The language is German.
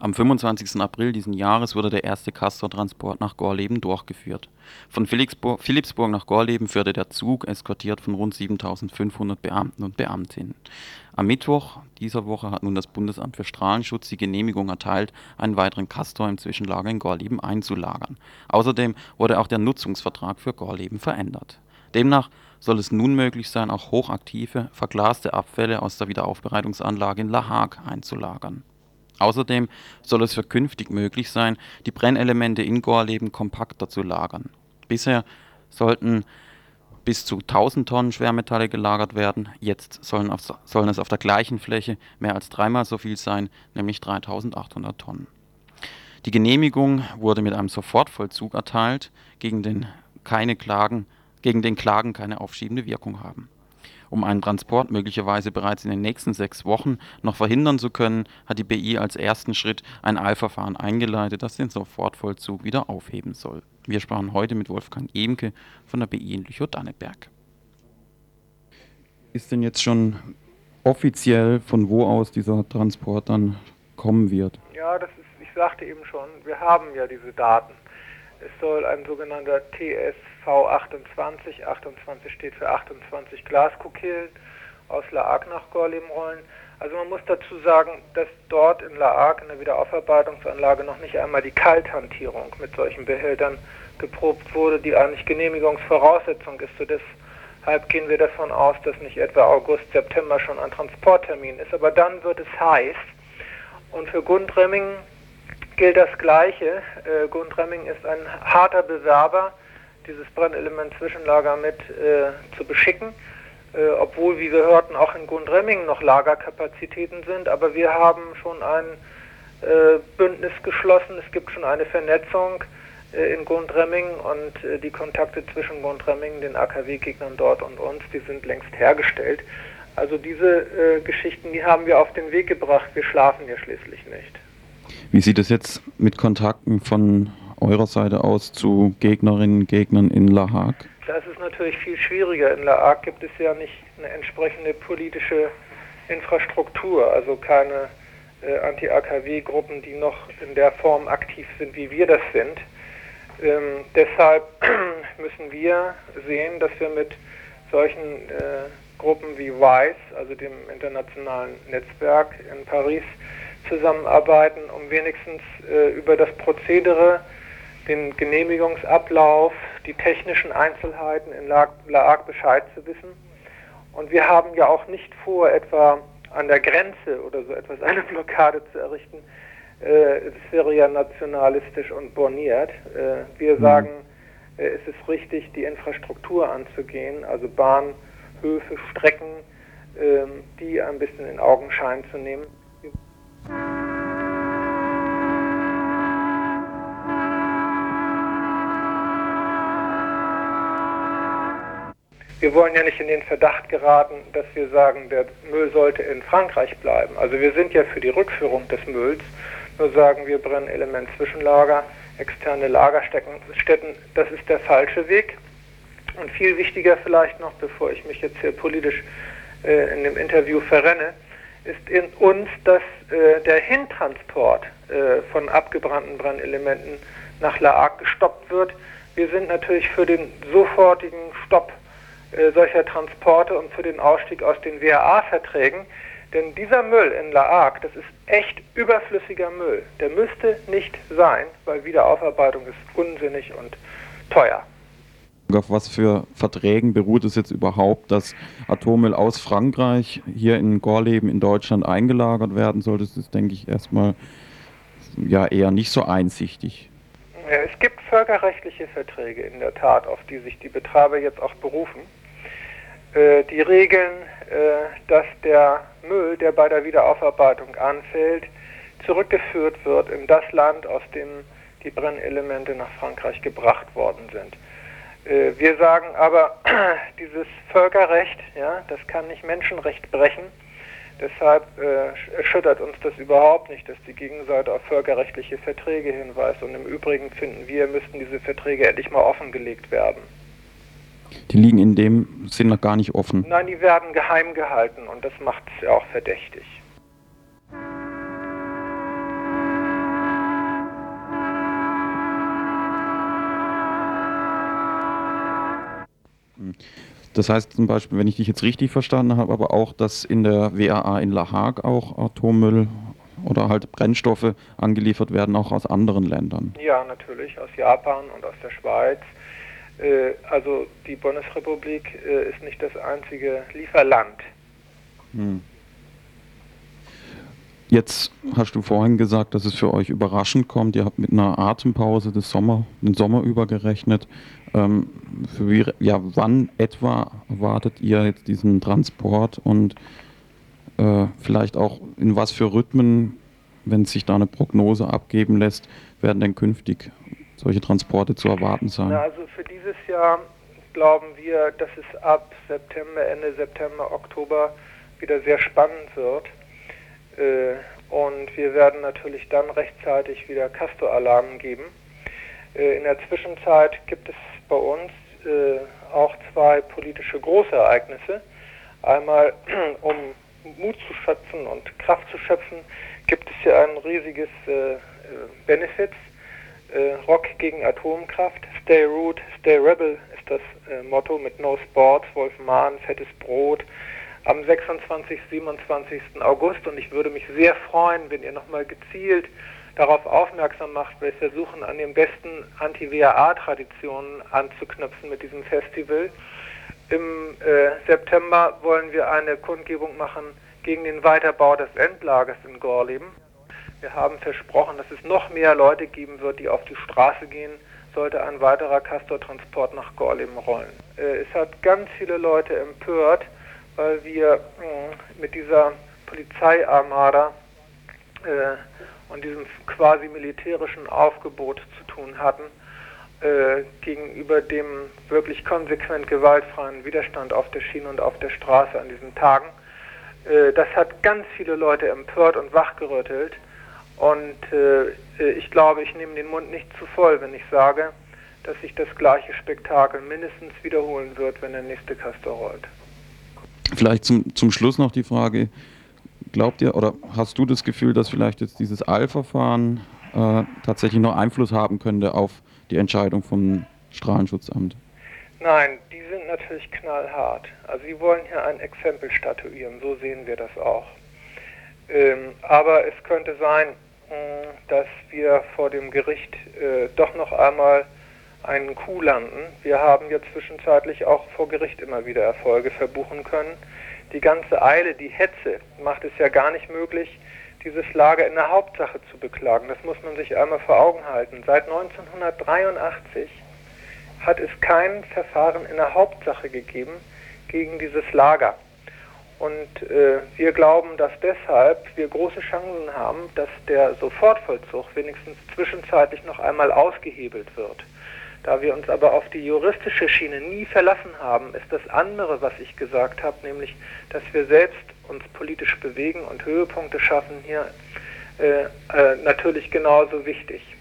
Am 25. April diesen Jahres wurde der erste Castortransport nach Gorleben durchgeführt. Von Philippsburg nach Gorleben führte der Zug, eskortiert von rund 7.500 Beamten und Beamtinnen. Am Mittwoch dieser Woche hat nun das Bundesamt für Strahlenschutz die Genehmigung erteilt, einen weiteren Castor im Zwischenlager in Gorleben einzulagern. Außerdem wurde auch der Nutzungsvertrag für Gorleben verändert. Demnach soll es nun möglich sein, auch hochaktive, verglaste Abfälle aus der Wiederaufbereitungsanlage in La Hague einzulagern. Außerdem soll es für künftig möglich sein, die Brennelemente in Gorleben kompakter zu lagern. Bisher sollten bis zu 1000 Tonnen Schwermetalle gelagert werden, jetzt sollen es auf der gleichen Fläche mehr als dreimal so viel sein, nämlich 3800 Tonnen. Die Genehmigung wurde mit einem Sofortvollzug erteilt, gegen den Klagen keine aufschiebende Wirkung haben. Um einen Transport möglicherweise bereits in den nächsten 6 Wochen noch verhindern zu können, hat die BI als ersten Schritt ein Eilverfahren eingeleitet, das den Sofortvollzug wieder aufheben soll. Wir sprachen heute mit Wolfgang Ehmke von der BI in Lüchow-Dannenberg. Ist denn jetzt schon offiziell, von wo aus dieser Transport dann kommen wird? Ja, ich sagte eben schon, wir haben ja diese Daten. Es soll ein sogenannter TSV 28, 28 steht für 28 Glaskokillen, aus La Hague nach Gorleben rollen. Also man muss dazu sagen, dass dort in La Hague in der Wiederaufarbeitungsanlage noch nicht einmal die Kalthantierung mit solchen Behältern geprobt wurde, die eigentlich Genehmigungsvoraussetzung ist. So deshalb gehen wir davon aus, dass nicht etwa August, September schon ein Transporttermin ist. Aber dann wird es heiß. Und für Gundremmingen gilt das Gleiche. Gundremmingen ist ein harter Bewerber, dieses Brennelement-Zwischenlager mit zu beschicken, obwohl, wie wir hörten, auch in Gundremmingen noch Lagerkapazitäten sind. Aber wir haben schon ein Bündnis geschlossen. Es gibt schon eine Vernetzung in Gundremmingen und die Kontakte zwischen Gundremmingen, den AKW-Gegnern dort und uns, die sind längst hergestellt. Also diese Geschichten, die haben wir auf den Weg gebracht. Wir schlafen ja schließlich nicht. Wie sieht es jetzt mit Kontakten von eurer Seite aus zu Gegnerinnen und Gegnern in La Hague? Das ist natürlich viel schwieriger. In La Hague gibt es ja nicht eine entsprechende politische Infrastruktur, also keine Anti-AKW-Gruppen, die noch in der Form aktiv sind, wie wir das sind. Deshalb müssen wir sehen, dass wir mit solchen Gruppen wie WISE, also dem internationalen Netzwerk in Paris, zusammenarbeiten, um wenigstens über das Prozedere, den Genehmigungsablauf, die technischen Einzelheiten in La Hague Bescheid zu wissen. Und wir haben ja auch nicht vor, etwa an der Grenze oder so etwas eine Blockade zu errichten. Das wäre ja nationalistisch und borniert. Wir sagen, es ist richtig, die Infrastruktur anzugehen, also Bahnhöfe, Strecken, die ein bisschen in Augenschein zu nehmen. Wir wollen ja nicht in den Verdacht geraten, dass wir sagen, der Müll sollte in Frankreich bleiben. Also wir sind ja für die Rückführung des Mülls, nur sagen wir Brennelement-Zwischenlager, externe Lagerstätten, das ist der falsche Weg. Und viel wichtiger vielleicht noch, bevor ich mich jetzt hier politisch in dem Interview verrenne, ist in uns, dass der Hintransport von abgebrannten Brennelementen nach La Hague gestoppt wird. Wir sind natürlich für den sofortigen Stopp solcher Transporte und für den Ausstieg aus den WAA-Verträgen. Denn dieser Müll in La Hague, das ist echt überflüssiger Müll. Der müsste nicht sein, weil Wiederaufarbeitung ist unsinnig und teuer. Auf was für Verträgen beruht es jetzt überhaupt, dass Atommüll aus Frankreich hier in Gorleben in Deutschland eingelagert werden soll? Das ist, denke ich, erstmal ja eher nicht so einsichtig. Ja, es gibt völkerrechtliche Verträge in der Tat, auf die sich die Betreiber jetzt auch berufen. Die regeln, dass der Müll, der bei der Wiederaufarbeitung anfällt, zurückgeführt wird in das Land, aus dem die Brennelemente nach Frankreich gebracht worden sind. Wir sagen aber, dieses Völkerrecht, ja, das kann nicht Menschenrecht brechen. Deshalb erschüttert uns das überhaupt nicht, dass die Gegenseite auf völkerrechtliche Verträge hinweist. Und im Übrigen finden wir, müssten diese Verträge endlich mal offengelegt werden. Die liegen in dem Sinn noch gar nicht offen? Nein, die werden geheim gehalten und das macht es ja auch verdächtig. Das heißt zum Beispiel, wenn ich dich jetzt richtig verstanden habe, aber auch, dass in der WAA in La Hague auch Atommüll oder halt Brennstoffe angeliefert werden, auch aus anderen Ländern. Ja, natürlich, aus Japan und aus der Schweiz. Also die Bundesrepublik ist nicht das einzige Lieferland. Hm. Jetzt hast du vorhin gesagt, dass es für euch überraschend kommt. Ihr habt mit einer Atempause den Sommer über gerechnet. Wann etwa erwartet ihr jetzt diesen Transport und vielleicht auch in was für Rhythmen, wenn sich da eine Prognose abgeben lässt, werden denn künftig solche Transporte zu erwarten sein? Na, also für dieses Jahr glauben wir, dass es ab September, Ende September, Oktober wieder sehr spannend wird. Und wir werden natürlich dann rechtzeitig wieder Castor-Alarm geben. In der Zwischenzeit gibt es bei uns auch zwei politische Großereignisse. Einmal, um Mut zu schöpfen und Kraft zu schöpfen, gibt es hier ein riesiges Benefits. Rock gegen Atomkraft. Stay Root, Stay Rebel ist das Motto mit No Sports, Wolf Mahn, fettes Brot. Am 26. 27. August, und ich würde mich sehr freuen, wenn ihr nochmal gezielt darauf aufmerksam macht, weil wir versuchen, an den besten Anti-WAA-Traditionen anzuknüpfen mit diesem Festival. Im September wollen wir eine Kundgebung machen gegen den Weiterbau des Endlagers in Gorleben. Wir haben versprochen, dass es noch mehr Leute geben wird, die auf die Straße gehen, sollte ein weiterer Castor-Transport nach Gorleben rollen. Es hat ganz viele Leute empört, weil wir mit dieser Polizeiarmada und diesem quasi militärischen Aufgebot zu tun hatten, gegenüber dem wirklich konsequent gewaltfreien Widerstand auf der Schiene und auf der Straße an diesen Tagen. Das hat ganz viele Leute empört und wachgerüttelt, und ich glaube, ich nehme den Mund nicht zu voll, wenn ich sage, dass sich das gleiche Spektakel mindestens wiederholen wird, wenn der nächste Castor rollt. Vielleicht zum Schluss noch die Frage, glaubt ihr oder hast du das Gefühl, dass vielleicht jetzt dieses Eilverfahren tatsächlich noch Einfluss haben könnte auf die Entscheidung vom Strahlenschutzamt? Nein, die sind natürlich knallhart. Also sie wollen hier ein Exempel statuieren, so sehen wir das auch. Aber es könnte sein, dass wir vor dem Gericht doch noch einmal einen Coup landen. Wir haben ja zwischenzeitlich auch vor Gericht immer wieder Erfolge verbuchen können. Die ganze Eile, die Hetze macht es ja gar nicht möglich, dieses Lager in der Hauptsache zu beklagen. Das muss man sich einmal vor Augen halten. Seit 1983 hat es kein Verfahren in der Hauptsache gegeben gegen dieses Lager. Und wir glauben, dass deshalb wir große Chancen haben, dass der Sofortvollzug wenigstens zwischenzeitlich noch einmal ausgehebelt wird. Da wir uns aber auf die juristische Schiene nie verlassen haben, ist das andere, was ich gesagt habe, nämlich, dass wir selbst uns politisch bewegen und Höhepunkte schaffen, hier natürlich genauso wichtig.